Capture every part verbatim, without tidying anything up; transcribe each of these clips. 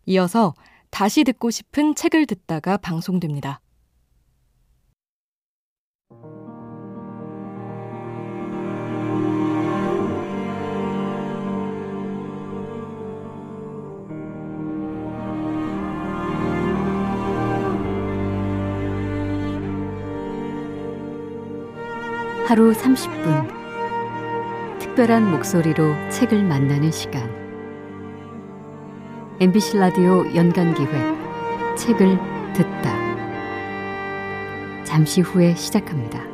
이어서 다시 듣고 싶은 책을 듣다가 방송됩니다. 하루 삼십 분 특별한 목소리로 책을 만나는 시간, 엠비씨 라디오 연간기획 책을 듣다, 잠시 후에 시작합니다.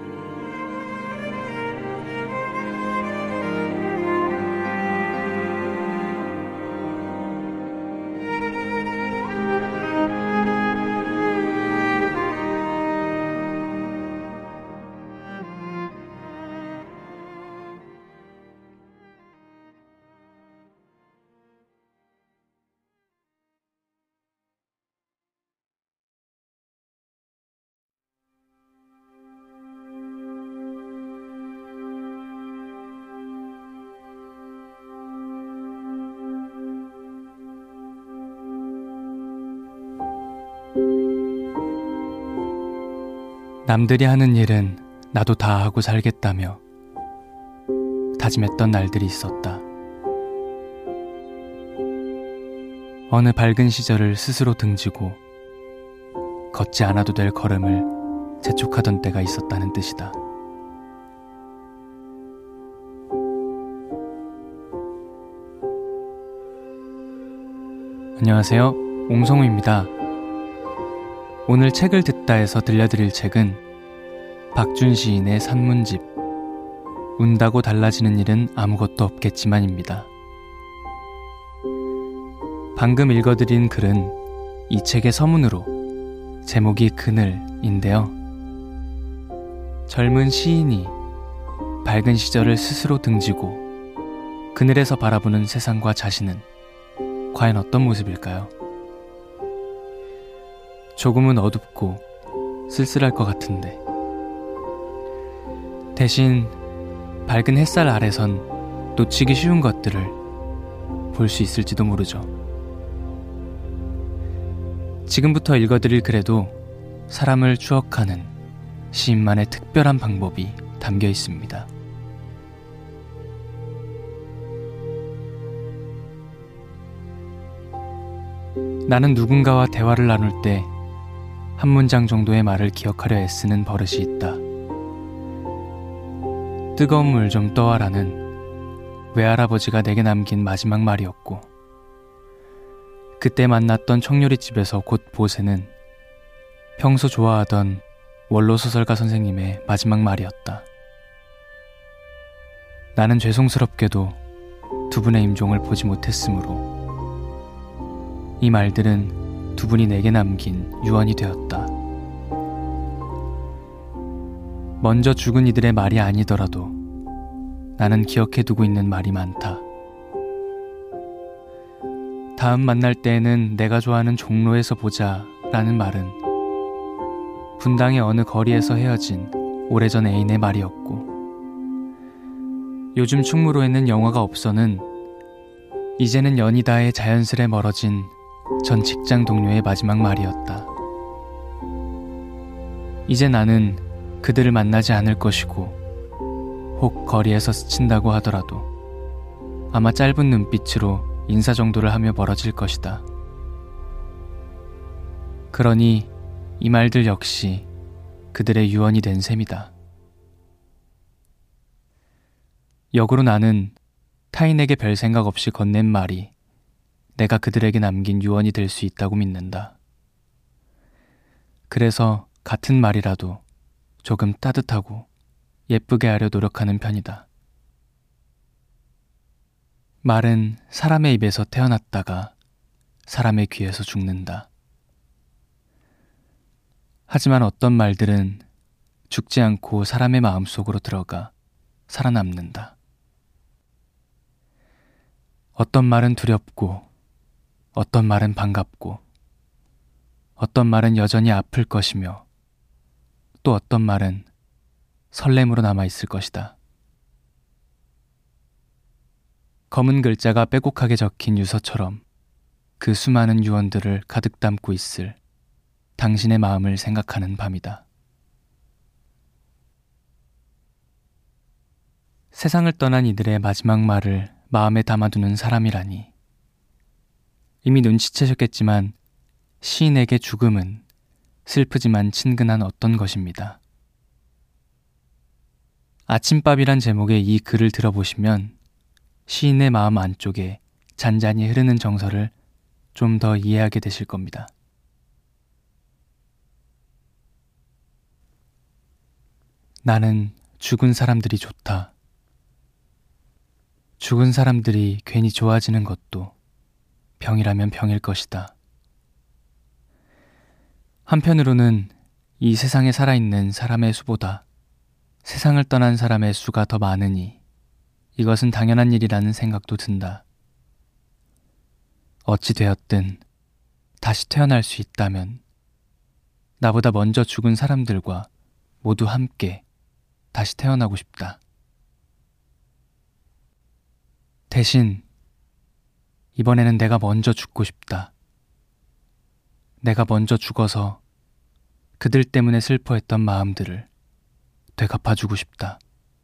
남들이 하는 일은 나도 다 하고 살겠다며 다짐했던 날들이 있었다. 어느 밝은 시절을 스스로 등지고 걷지 않아도 될 걸음을 재촉하던 때가 있었다는 뜻이다. 안녕하세요, 옹성우입니다. 오늘 책을 듣다에서 들려드릴 책은 박준 시인의 산문집 운다고 달라지는 일은 아무것도 없겠지만입니다. 방금 읽어드린 글은 이 책의 서문으로 제목이 그늘인데요. 젊은 시인이 밝은 시절을 스스로 등지고 그늘에서 바라보는 세상과 자신은 과연 어떤 모습일까요? 조금은 어둡고 쓸쓸할 것 같은데, 대신 밝은 햇살 아래선 놓치기 쉬운 것들을 볼 수 있을지도 모르죠. 지금부터 읽어드릴 글에도 사람을 추억하는 시인만의 특별한 방법이 담겨 있습니다. 나는 누군가와 대화를 나눌 때 한 문장 정도의 말을 기억하려 애쓰는 버릇이 있다. 뜨거운 물 좀 떠와라는 외할아버지가 내게 남긴 마지막 말이었고, 그때 만났던 청요리집에서 곧 보새는 평소 좋아하던 원로소설가 선생님의 마지막 말이었다. 나는 죄송스럽게도 두 분의 임종을 보지 못했으므로 이 말들은 두 분이 내게 남긴 유언이 되었다. 먼저 죽은 이들의 말이 아니더라도 나는 기억해두고 있는 말이 많다. 다음 만날 때에는 내가 좋아하는 종로에서 보자 라는 말은 분당의 어느 거리에서 헤어진 오래전 애인의 말이었고, 요즘 충무로에는 영화가 없어는 이제는 연이다의 자연스레 멀어진 전 직장 동료의 마지막 말이었다. 이제 나는 그들을 만나지 않을 것이고, 혹 거리에서 스친다고 하더라도 아마 짧은 눈빛으로 인사 정도를 하며 멀어질 것이다. 그러니 이 말들 역시 그들의 유언이 된 셈이다. 역으로 나는 타인에게 별 생각 없이 건넨 말이 내가 그들에게 남긴 유언이 될 수 있다고 믿는다. 그래서 같은 말이라도 조금 따뜻하고 예쁘게 하려 노력하는 편이다. 말은 사람의 입에서 태어났다가 사람의 귀에서 죽는다. 하지만 어떤 말들은 죽지 않고 사람의 마음속으로 들어가 살아남는다. 어떤 말은 두렵고, 어떤 말은 반갑고, 어떤 말은 여전히 아플 것이며, 또 어떤 말은 설렘으로 남아있을 것이다. 검은 글자가 빼곡하게 적힌 유서처럼 그 수많은 유언들을 가득 담고 있을 당신의 마음을 생각하는 밤이다. 세상을 떠난 이들의 마지막 말을 마음에 담아두는 사람이라니. 이미 눈치채셨겠지만 시인에게 죽음은 슬프지만 친근한 어떤 것입니다. 아침밥이란 제목의 이 글을 들어보시면 시인의 마음 안쪽에 잔잔히 흐르는 정서를 좀 더 이해하게 되실 겁니다. 나는 죽은 사람들이 좋다. 죽은 사람들이 괜히 좋아지는 것도 병이라면 병일 것이다. 한편으로는 이 세상에 살아있는 사람의 수보다 세상을 떠난 사람의 수가 더 많으니 이것은 당연한 일이라는 생각도 든다. 어찌 되었든 다시 태어날 수 있다면 나보다 먼저 죽은 사람들과 모두 함께 다시 태어나고 싶다. 대신 이번에는 내가 먼저 죽고 싶다. 내가 먼저 죽어서 그들 때문에 슬퍼했던 마음들을 되갚아주고 싶다.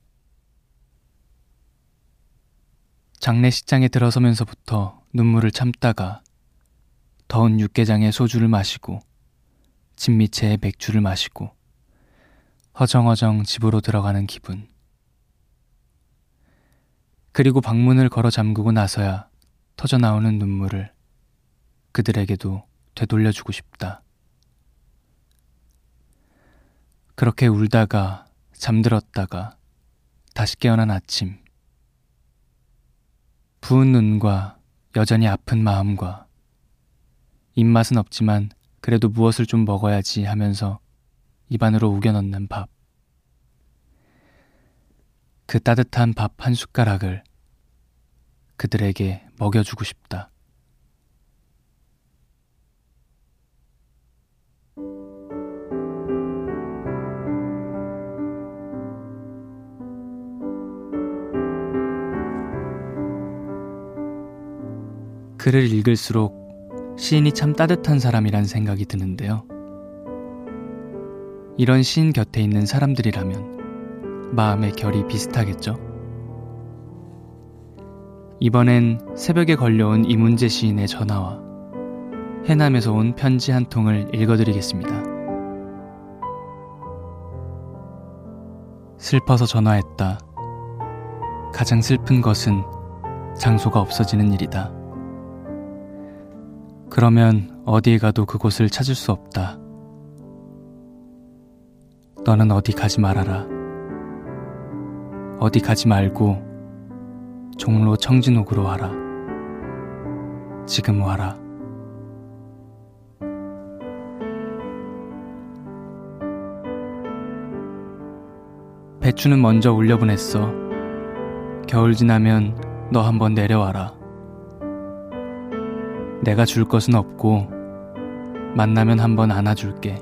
장례식장에 들어서면서부터 눈물을 참다가 더운 육개장에 소주를 마시고 진미채에 맥주를 마시고 허정허정 집으로 들어가는 기분. 그리고 방문을 걸어 잠그고 나서야 터져나오는 눈물을 그들에게도 되돌려주고 싶다. 그렇게 울다가 잠들었다가 다시 깨어난 아침. 부은 눈과 여전히 아픈 마음과 입맛은 없지만 그래도 무엇을 좀 먹어야지 하면서 입안으로 우겨 넣는 밥. 그 따뜻한 밥 한 숟가락을 그들에게 먹여주고 싶다. 글을 읽을수록 시인이 참 따뜻한 사람이란 생각이 드는데요. 이런 시인 곁에 있는 사람들이라면 마음의 결이 비슷하겠죠? 이번엔 새벽에 걸려온 이문재 시인의 전화와 해남에서 온 편지 한 통을 읽어드리겠습니다. 슬퍼서 전화했다. 가장 슬픈 것은 장소가 없어지는 일이다. 그러면 어디에 가도 그곳을 찾을 수 없다. 너는 어디 가지 말아라. 어디 가지 말고 종로 청진옥으로 와라. 지금 와라. 배추는 먼저 올려보냈어. 겨울 지나면 너 한번 내려와라. 내가 줄 것은 없고 만나면 한번 안아줄게.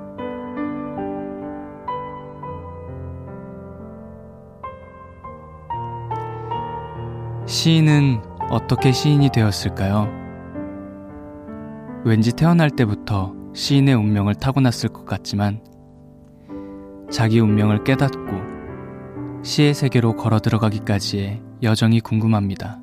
시인은 어떻게 시인이 되었을까요? 왠지 태어날 때부터 시인의 운명을 타고났을 것 같지만 자기 운명을 깨닫고 시의 세계로 걸어 들어가기까지의 여정이 궁금합니다.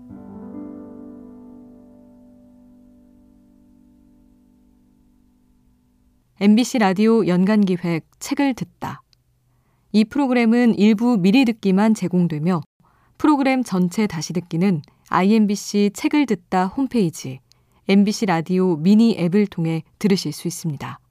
엠비씨 라디오 연간기획 책을 듣다. 이 프로그램은 일부 미리 듣기만 제공되며 프로그램 전체 다시 듣기는 아이엠비씨 책을 듣다 홈페이지 엠비씨 라디오 미니 앱을 통해 들으실 수 있습니다.